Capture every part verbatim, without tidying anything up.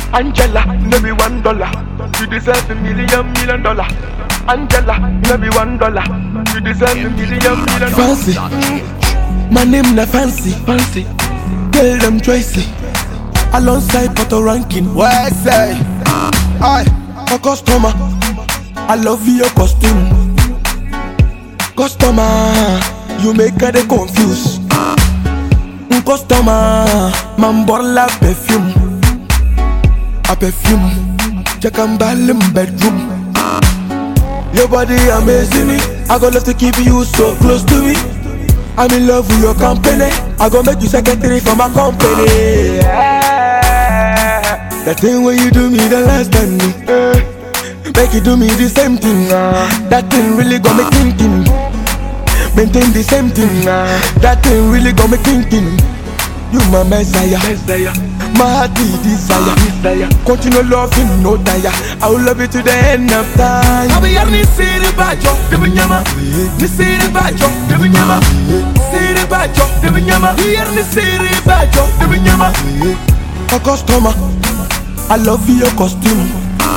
Angela, maybe one dollar. You deserve a million, million dollar. Angela, maybe one dollar. You deserve a million, million dollar. Fancy, my name na fancy, fancy. Tell them Tracy, alongside Porto ranking. What I say? I, a customer, I love your costume. Customer, you make her they confused. Customer, man borla perfume. A perfume, check and ball in bedroom. Your body amazing me. I gonna love to keep you so close to me. I'm in love with your company. I gonna make you secretary for my company. Yeah. That thing when you do me the last time, uh, make you do me the same thing. Uh, that thing really got me thinking. Maintain the same thing. Uh, that thing really got me thinking. You my messiah, messiah. My heart is desire, desire. Continue loving, no tire. I will love you to the end of time. I be here, ni see the bajo, the binyama. Ni see the bajo, the binyama. See the bajo, the binyama. Here, ni see the bajo, the binyama. A customer, I love your costume.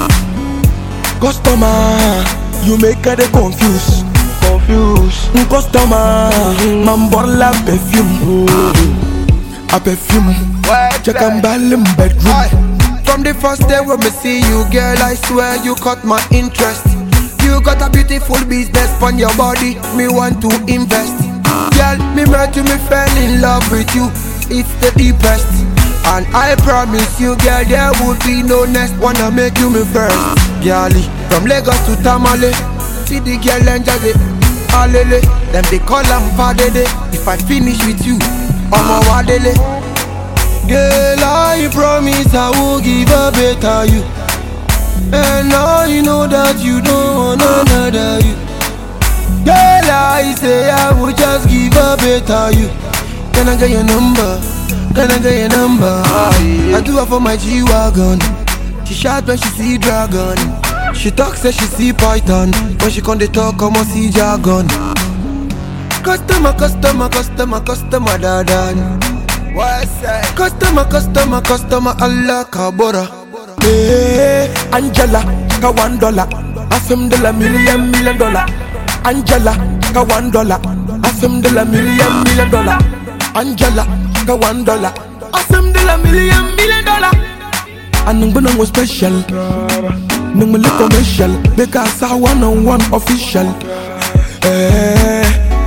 Customer, you make her they confused. Confused. Customer, man borla perfume. A perfume, check and ball in bedroom. I, from the first day when me see you, girl, I swear you caught my interest. You got a beautiful business on your body, me want to invest. Girl, me met you, me fell in love with you, it's the deepest. And I promise you, girl, there would be no next. Wanna make you me first. Girlie, from Lagos to Tamale, see the girl and just alele. Them they call them padede. If I finish with you, I'm a wadele. Girl, I promise I will give a better you. And I know that you don't want another you. Girl, I say I will just give a better you. Can I get your number? Can I get your number? I do it for my G-Wagon. She shot when she see dragon. She talk say she see python. When she come they talk, come on see jargon. Customer, customer, customer, customer, dadan. What I say? Customer, customer, customer, Allah kabora. Hey, Angela, ka one dollar. Asem de la million, million dollar. Angela, ka one dollar. Asem de la million, million dollar. Angela, ka one dollar. Asem de la million, million dollar. And I'm gonna special. Nung mali commercial. Because I one on one official. Hey.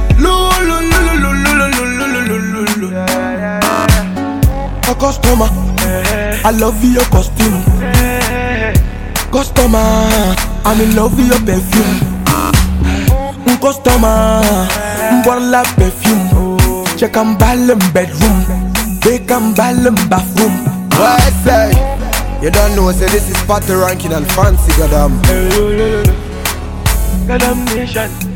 A customer, I love your costume. Customer, I'm in love with your perfume. Customer, borla perfume. Check and ball in bedroom. They can ball in bathroom. What I say? You don't know, say this is Porto ranking and fancy, goddamn. Goddamn nation.